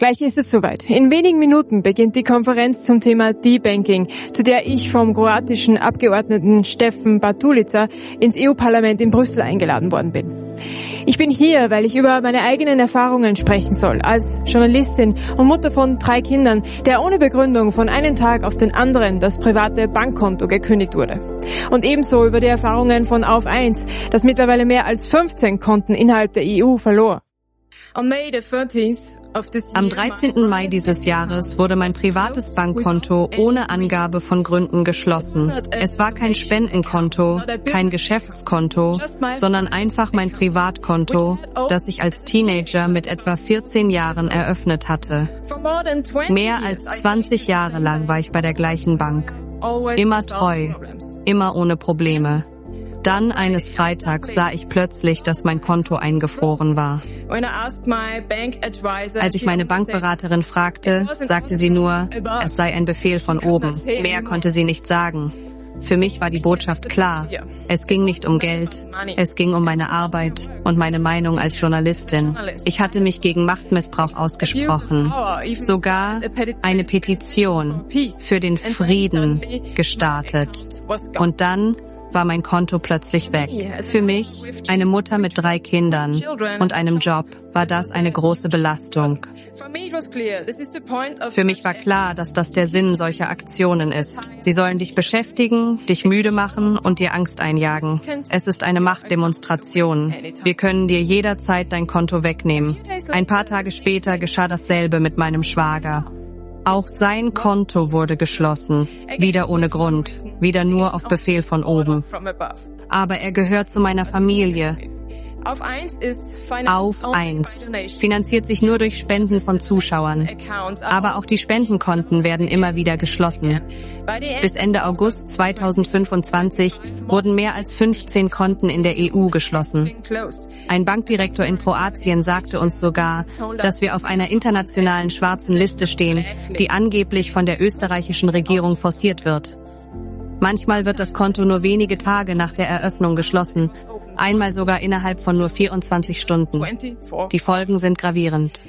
Gleich ist es soweit. In wenigen Minuten beginnt die Konferenz zum Thema Debanking, zu der ich vom kroatischen Abgeordneten Stefan Bartulica ins EU-Parlament in Brüssel eingeladen worden bin. Ich bin hier, weil ich über meine eigenen Erfahrungen sprechen soll, als Journalistin und Mutter von 3 Kindern, der ohne Begründung von einem Tag auf den anderen das private Bankkonto gekündigt wurde. Und ebenso über die Erfahrungen von Auf 1, das mittlerweile mehr als 15 Konten innerhalb der EU verlor. Am 13. Mai dieses Jahres wurde mein privates Bankkonto ohne Angabe von Gründen geschlossen. Es war kein Spendenkonto, kein Geschäftskonto, sondern einfach mein Privatkonto, das ich als Teenager mit etwa 14 Jahren eröffnet hatte. Mehr als 20 Jahre lang war ich bei der gleichen Bank. Immer treu, immer ohne Probleme. Dann eines Freitags sah ich plötzlich, dass mein Konto eingefroren war. Als ich meine Bankberaterin fragte, sagte sie nur, es sei ein Befehl von oben. Mehr konnte sie nicht sagen. Für mich war die Botschaft klar. Es ging nicht um Geld, es ging um meine Arbeit und meine Meinung als Journalistin. Ich hatte mich gegen Machtmissbrauch ausgesprochen, sogar eine Petition für den Frieden gestartet. Und dann war mein Konto plötzlich weg. Für mich, eine Mutter mit 3 Kindern und einem Job, war das eine große Belastung. Für mich war klar, dass das der Sinn solcher Aktionen ist. Sie sollen dich beschäftigen, dich müde machen und dir Angst einjagen. Es ist eine Machtdemonstration. Wir können dir jederzeit dein Konto wegnehmen. Ein paar Tage später geschah dasselbe mit meinem Schwager. Auch sein Konto wurde geschlossen, wieder ohne Grund, wieder nur auf Befehl von oben. Aber er gehört zu meiner Familie. Auf 1 finanziert sich nur durch Spenden von Zuschauern. Aber auch die Spendenkonten werden immer wieder geschlossen. Bis Ende August 2025 wurden mehr als 15 Konten in der EU geschlossen. Ein Bankdirektor in Kroatien sagte uns sogar, dass wir auf einer internationalen schwarzen Liste stehen, die angeblich von der österreichischen Regierung forciert wird. Manchmal wird das Konto nur wenige Tage nach der Eröffnung geschlossen, einmal sogar innerhalb von nur 24 Stunden. Die Folgen sind gravierend.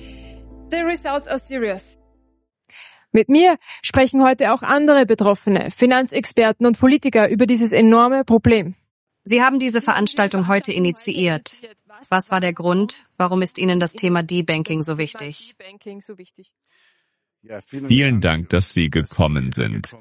Mit mir sprechen heute auch andere Betroffene, Finanzexperten und Politiker über dieses enorme Problem. Sie haben diese Veranstaltung heute initiiert. Was war der Grund? Warum ist Ihnen das Thema Debanking so wichtig? Vielen Dank, dass Sie gekommen sind.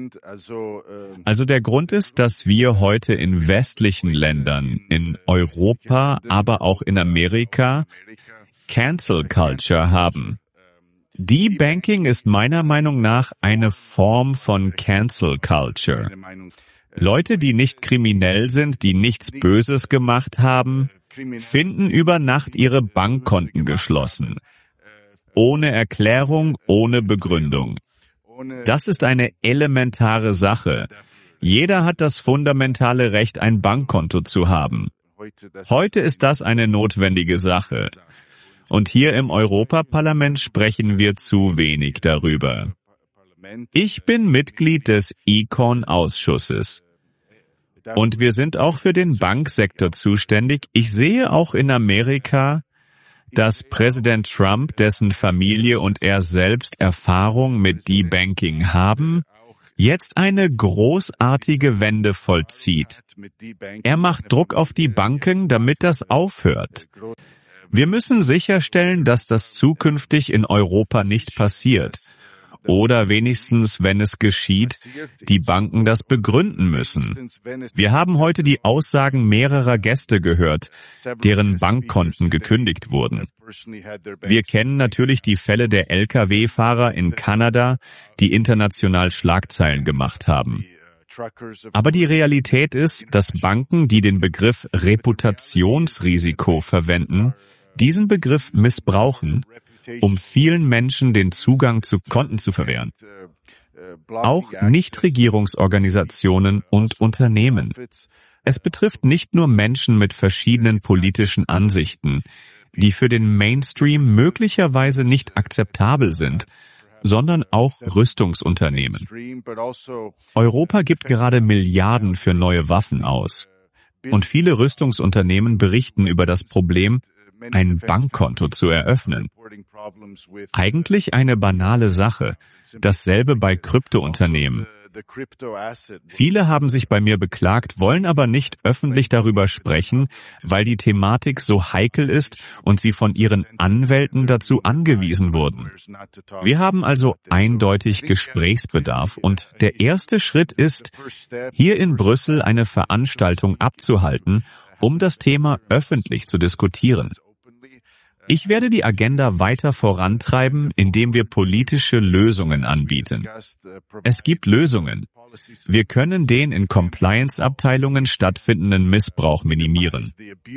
Also der Grund ist, dass wir heute in westlichen Ländern, in Europa, aber auch in Amerika Cancel Culture haben. Debanking ist meiner Meinung nach eine Form von Cancel Culture. Leute, die nicht kriminell sind, die nichts Böses gemacht haben, finden über Nacht ihre Bankkonten geschlossen. Ohne Erklärung, ohne Begründung. Das ist eine elementare Sache. Jeder hat das fundamentale Recht, ein Bankkonto zu haben. Heute ist das eine notwendige Sache. Und hier im Europaparlament sprechen wir zu wenig darüber. Ich bin Mitglied des Econ-Ausschusses. Und wir sind auch für den Banksektor zuständig. Ich sehe auch in Amerika, dass Präsident Trump, dessen Familie und er selbst Erfahrung mit Debanking haben, jetzt eine großartige Wende vollzieht. Er macht Druck auf die Banken, damit das aufhört. Wir müssen sicherstellen, dass das zukünftig in Europa nicht passiert. Oder wenigstens, wenn es geschieht, die Banken das begründen müssen. Wir haben heute die Aussagen mehrerer Gäste gehört, deren Bankkonten gekündigt wurden. Wir kennen natürlich die Fälle der Lkw-Fahrer in Kanada, die international Schlagzeilen gemacht haben. Aber die Realität ist, dass Banken, die den Begriff Reputationsrisiko verwenden, diesen Begriff missbrauchen, um vielen Menschen den Zugang zu Konten zu verwehren. Auch Nichtregierungsorganisationen und Unternehmen. Es betrifft nicht nur Menschen mit verschiedenen politischen Ansichten, die für den Mainstream möglicherweise nicht akzeptabel sind, sondern auch Rüstungsunternehmen. Europa gibt gerade Milliarden für neue Waffen aus. Und viele Rüstungsunternehmen berichten über das Problem, ein Bankkonto zu eröffnen. Eigentlich eine banale Sache. Dasselbe bei Kryptounternehmen. Viele haben sich bei mir beklagt, wollen aber nicht öffentlich darüber sprechen, weil die Thematik so heikel ist und sie von ihren Anwälten dazu angewiesen wurden. Wir haben also eindeutig Gesprächsbedarf und der erste Schritt ist, hier in Brüssel eine Veranstaltung abzuhalten, um das Thema öffentlich zu diskutieren. Ich werde die Agenda weiter vorantreiben, indem wir politische Lösungen anbieten. Es gibt Lösungen. Wir können den in Compliance-Abteilungen stattfindenden Missbrauch minimieren.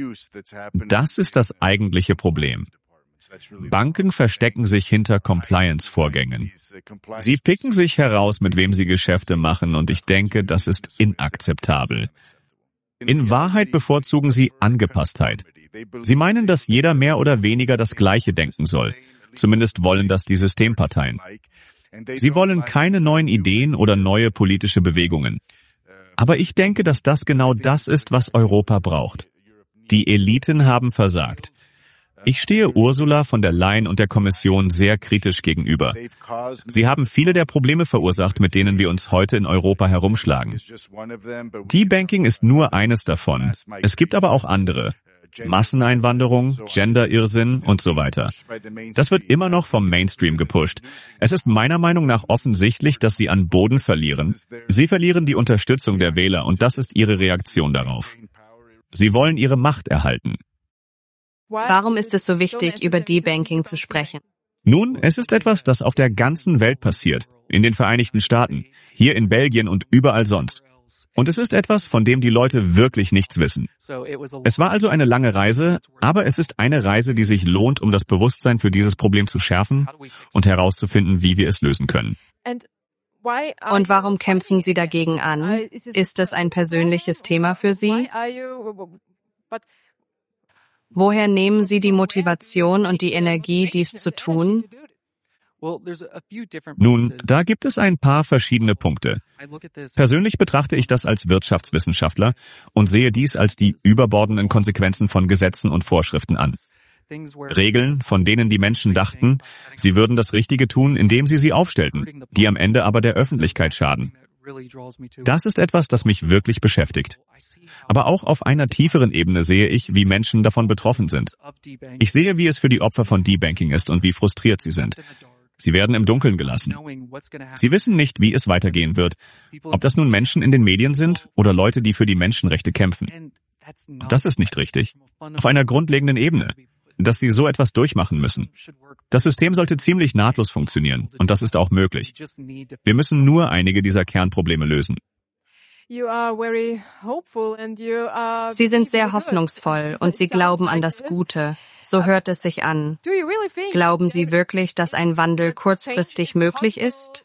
Das ist das eigentliche Problem. Banken verstecken sich hinter Compliance-Vorgängen. Sie picken sich heraus, mit wem sie Geschäfte machen, und ich denke, das ist inakzeptabel. In Wahrheit bevorzugen sie Angepasstheit. Sie meinen, dass jeder mehr oder weniger das Gleiche denken soll. Zumindest wollen das die Systemparteien. Sie wollen keine neuen Ideen oder neue politische Bewegungen. Aber ich denke, dass das genau das ist, was Europa braucht. Die Eliten haben versagt. Ich stehe Ursula von der Leyen und der Kommission sehr kritisch gegenüber. Sie haben viele der Probleme verursacht, mit denen wir uns heute in Europa herumschlagen. Debanking ist nur eines davon. Es gibt aber auch andere. Masseneinwanderung, Gender-Irrsinn und so weiter. Das wird immer noch vom Mainstream gepusht. Es ist meiner Meinung nach offensichtlich, dass sie an Boden verlieren. Sie verlieren die Unterstützung der Wähler und das ist ihre Reaktion darauf. Sie wollen ihre Macht erhalten. Warum ist es so wichtig, über Debanking zu sprechen? Nun, es ist etwas, das auf der ganzen Welt passiert. In den Vereinigten Staaten, hier in Belgien und überall sonst. Und es ist etwas, von dem die Leute wirklich nichts wissen. Es war also eine lange Reise, aber es ist eine Reise, die sich lohnt, um das Bewusstsein für dieses Problem zu schärfen und herauszufinden, wie wir es lösen können. Und warum kämpfen Sie dagegen an? Ist es ein persönliches Thema für Sie? Woher nehmen Sie die Motivation und die Energie, dies zu tun? Nun, da gibt es ein paar verschiedene Punkte. Persönlich betrachte ich das als Wirtschaftswissenschaftler und sehe dies als die überbordenden Konsequenzen von Gesetzen und Vorschriften an. Regeln, von denen die Menschen dachten, sie würden das Richtige tun, indem sie sie aufstellten, die am Ende aber der Öffentlichkeit schaden. Das ist etwas, das mich wirklich beschäftigt. Aber auch auf einer tieferen Ebene sehe ich, wie Menschen davon betroffen sind. Ich sehe, wie es für die Opfer von Debanking ist und wie frustriert sie sind. Sie werden im Dunkeln gelassen. Sie wissen nicht, wie es weitergehen wird, ob das nun Menschen in den Medien sind oder Leute, die für die Menschenrechte kämpfen. Und das ist nicht richtig. Auf einer grundlegenden Ebene, dass sie so etwas durchmachen müssen. Das System sollte ziemlich nahtlos funktionieren, und das ist auch möglich. Wir müssen nur einige dieser Kernprobleme lösen. Sie sind sehr hoffnungsvoll und Sie glauben an das Gute. So hört es sich an. Glauben Sie wirklich, dass ein Wandel kurzfristig möglich ist?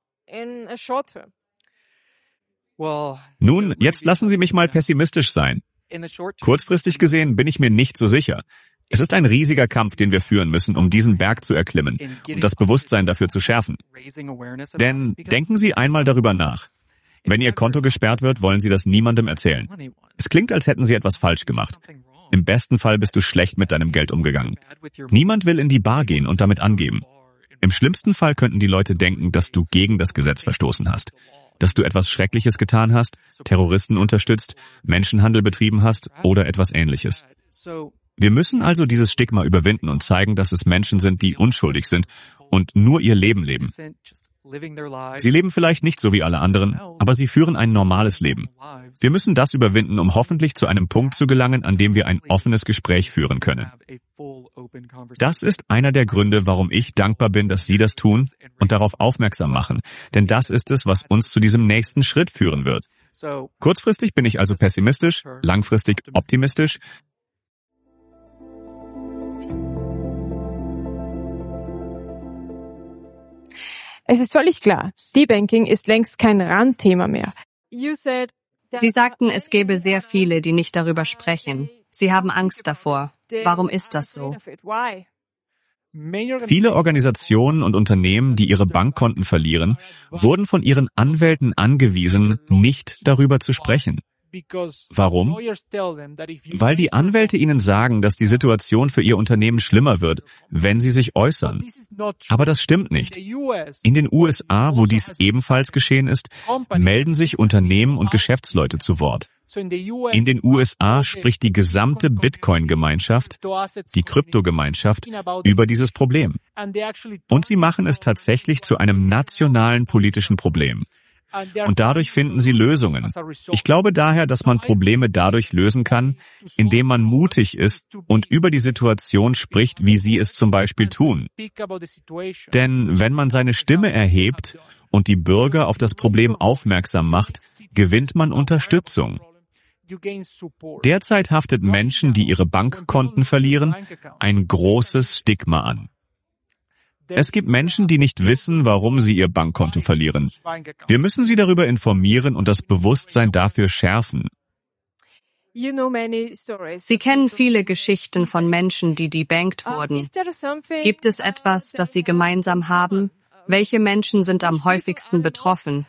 Nun, jetzt lassen Sie mich mal pessimistisch sein. Kurzfristig gesehen bin ich mir nicht so sicher. Es ist ein riesiger Kampf, den wir führen müssen, um diesen Berg zu erklimmen und das Bewusstsein dafür zu schärfen. Denn denken Sie einmal darüber nach. Wenn Ihr Konto gesperrt wird, wollen Sie das niemandem erzählen. Es klingt, als hätten Sie etwas falsch gemacht. Im besten Fall bist du schlecht mit deinem Geld umgegangen. Niemand will in die Bar gehen und damit angeben. Im schlimmsten Fall könnten die Leute denken, dass du gegen das Gesetz verstoßen hast, dass du etwas Schreckliches getan hast, Terroristen unterstützt, Menschenhandel betrieben hast oder etwas Ähnliches. Wir müssen also dieses Stigma überwinden und zeigen, dass es Menschen sind, die unschuldig sind und nur ihr Leben leben. Sie leben vielleicht nicht so wie alle anderen, aber sie führen ein normales Leben. Wir müssen das überwinden, um hoffentlich zu einem Punkt zu gelangen, an dem wir ein offenes Gespräch führen können. Das ist einer der Gründe, warum ich dankbar bin, dass Sie das tun und darauf aufmerksam machen, denn das ist es, was uns zu diesem nächsten Schritt führen wird. Kurzfristig bin ich also pessimistisch, langfristig optimistisch. Es ist völlig klar, Debanking ist längst kein Randthema mehr. Sie sagten, es gäbe sehr viele, die nicht darüber sprechen. Sie haben Angst davor. Warum ist das so? Viele Organisationen und Unternehmen, die ihre Bankkonten verlieren, wurden von ihren Anwälten angewiesen, nicht darüber zu sprechen. Warum? Weil die Anwälte ihnen sagen, dass die Situation für ihr Unternehmen schlimmer wird, wenn sie sich äußern. Aber das stimmt nicht. In den USA, wo dies ebenfalls geschehen ist, melden sich Unternehmen und Geschäftsleute zu Wort. In den USA spricht die gesamte Bitcoin-Gemeinschaft, die Kryptogemeinschaft, über dieses Problem. Und sie machen es tatsächlich zu einem nationalen politischen Problem. Und dadurch finden sie Lösungen. Ich glaube daher, dass man Probleme dadurch lösen kann, indem man mutig ist und über die Situation spricht, wie sie es zum Beispiel tun. Denn wenn man seine Stimme erhebt und die Bürger auf das Problem aufmerksam macht, gewinnt man Unterstützung. Derzeit haftet Menschen, die ihre Bankkonten verlieren, ein großes Stigma an. Es gibt Menschen, die nicht wissen, warum sie ihr Bankkonto verlieren. Wir müssen sie darüber informieren und das Bewusstsein dafür schärfen. Sie kennen viele Geschichten von Menschen, die debankt wurden. Gibt es etwas, das Sie gemeinsam haben? Welche Menschen sind am häufigsten betroffen?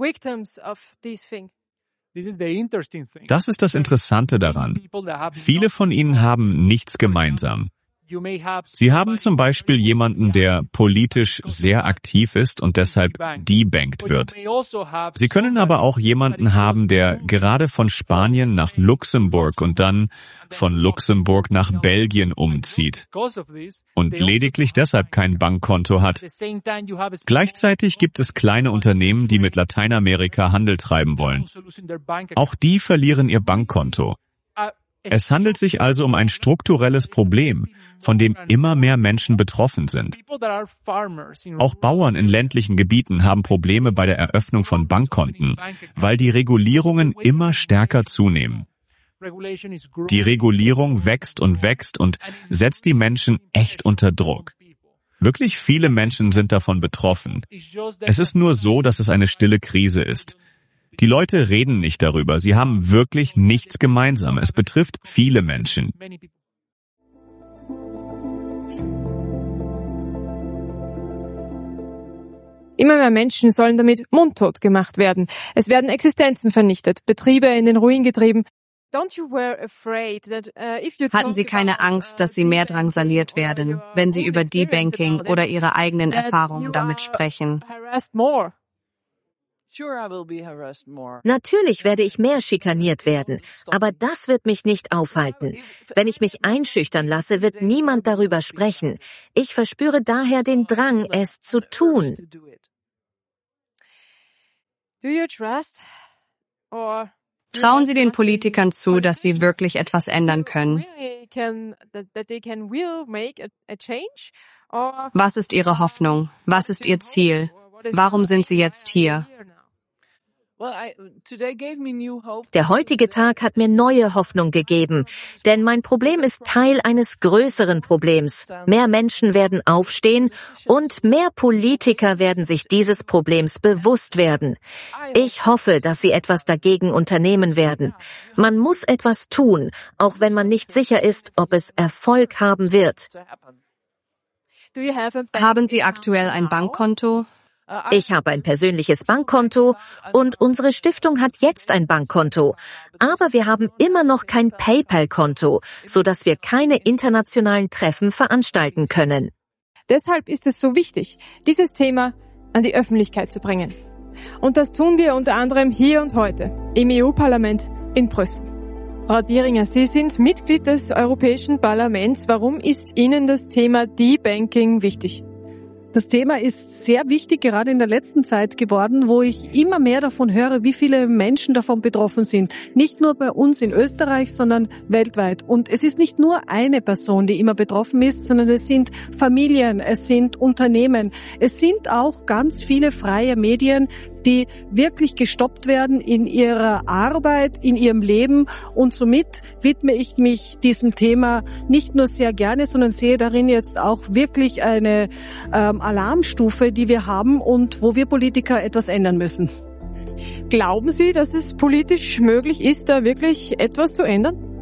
Das ist das Interessante daran. Viele von ihnen haben nichts gemeinsam. Sie haben zum Beispiel jemanden, der politisch sehr aktiv ist und deshalb debankt wird. Sie können aber auch jemanden haben, der gerade von Spanien nach Luxemburg und dann von Luxemburg nach Belgien umzieht und lediglich deshalb kein Bankkonto hat. Gleichzeitig gibt es kleine Unternehmen, die mit Lateinamerika Handel treiben wollen. Auch die verlieren ihr Bankkonto. Es handelt sich also um ein strukturelles Problem, von dem immer mehr Menschen betroffen sind. Auch Bauern in ländlichen Gebieten haben Probleme bei der Eröffnung von Bankkonten, weil die Regulierungen immer stärker zunehmen. Die Regulierung wächst und setzt die Menschen echt unter Druck. Wirklich viele Menschen sind davon betroffen. Es ist nur so, dass es eine stille Krise ist. Die Leute reden nicht darüber. Sie haben wirklich nichts gemeinsam. Es betrifft viele Menschen. Immer mehr Menschen sollen damit mundtot gemacht werden. Es werden Existenzen vernichtet, Betriebe in den Ruin getrieben. Hatten Sie keine Angst, dass Sie mehr drangsaliert werden, wenn Sie über Debanking oder Ihre eigenen Erfahrungen damit sprechen? Natürlich werde ich mehr schikaniert werden, aber das wird mich nicht aufhalten. Wenn ich mich einschüchtern lasse, wird niemand darüber sprechen. Ich verspüre daher den Drang, es zu tun. Trauen Sie den Politikern zu, dass sie wirklich etwas ändern können? Was ist Ihre Hoffnung? Was ist Ihr Ziel? Warum sind Sie jetzt hier? Der heutige Tag hat mir neue Hoffnung gegeben, denn mein Problem ist Teil eines größeren Problems. Mehr Menschen werden aufstehen und mehr Politiker werden sich dieses Problems bewusst werden. Ich hoffe, dass sie etwas dagegen unternehmen werden. Man muss etwas tun, auch wenn man nicht sicher ist, ob es Erfolg haben wird. Haben Sie aktuell ein Bankkonto? Ich habe ein persönliches Bankkonto und unsere Stiftung hat jetzt ein Bankkonto. Aber wir haben immer noch kein PayPal-Konto, sodass wir keine internationalen Treffen veranstalten können. Deshalb ist es so wichtig, dieses Thema an die Öffentlichkeit zu bringen. Und das tun wir unter anderem hier und heute im EU-Parlament in Brüssel. Frau Dieringer, Sie sind Mitglied des Europäischen Parlaments. Warum ist Ihnen das Thema Debanking wichtig? Das Thema ist sehr wichtig, gerade in der letzten Zeit geworden, wo ich immer mehr davon höre, wie viele Menschen davon betroffen sind. Nicht nur bei uns in Österreich, sondern weltweit. Und es ist nicht nur eine Person, die immer betroffen ist, sondern es sind Familien, es sind Unternehmen, es sind auch ganz viele freie Medien, die wirklich gestoppt werden in ihrer Arbeit, in ihrem Leben. Und somit widme ich mich diesem Thema nicht nur sehr gerne, sondern sehe darin jetzt auch wirklich eine Alarmstufe, die wir haben und wo wir Politiker etwas ändern müssen. Glauben Sie, dass es politisch möglich ist, da wirklich etwas zu ändern?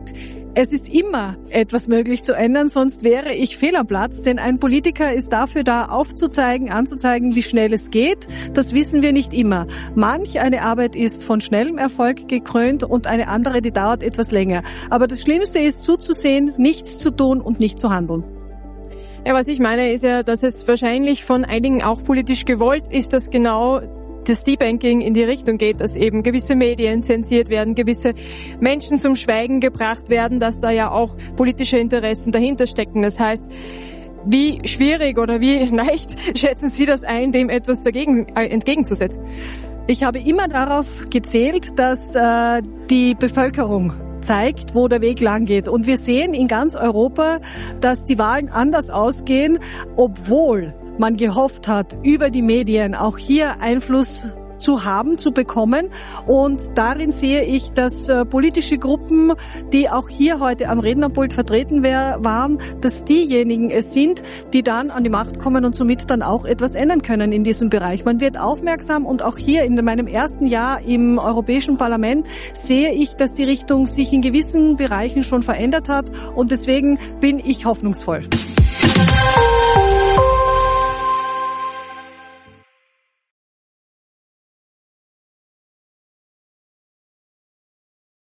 Es ist immer etwas möglich zu ändern, sonst wäre ich fehl am Platz, denn ein Politiker ist dafür da, aufzuzeigen, anzuzeigen, wie schnell es geht. Das wissen wir nicht immer. Manch eine Arbeit ist von schnellem Erfolg gekrönt und eine andere, die dauert etwas länger. Aber das Schlimmste ist zuzusehen, nichts zu tun und nicht zu handeln. Ja, was ich meine, ist ja, dass es wahrscheinlich von einigen auch politisch gewollt ist, dass genau das Debanking in die Richtung geht, dass eben gewisse Medien zensiert werden, gewisse Menschen zum Schweigen gebracht werden, dass da ja auch politische Interessen dahinter stecken. Das heißt, wie schwierig oder wie leicht schätzen Sie das ein, dem etwas dagegen entgegenzusetzen? Ich habe immer darauf gezählt, dass die Bevölkerung zeigt, wo der Weg lang geht. Und wir sehen in ganz Europa, dass die Wahlen anders ausgehen, obwohl man gehofft hat, über die Medien auch hier Einfluss zu haben, zu bekommen. Und darin sehe ich, dass politische Gruppen, die auch hier heute am Rednerpult vertreten waren, dass diejenigen es sind, die dann an die Macht kommen und somit dann auch etwas ändern können in diesem Bereich. Man wird aufmerksam und auch hier in meinem ersten Jahr im Europäischen Parlament sehe ich, dass die Richtung sich in gewissen Bereichen schon verändert hat und deswegen bin ich hoffnungsvoll.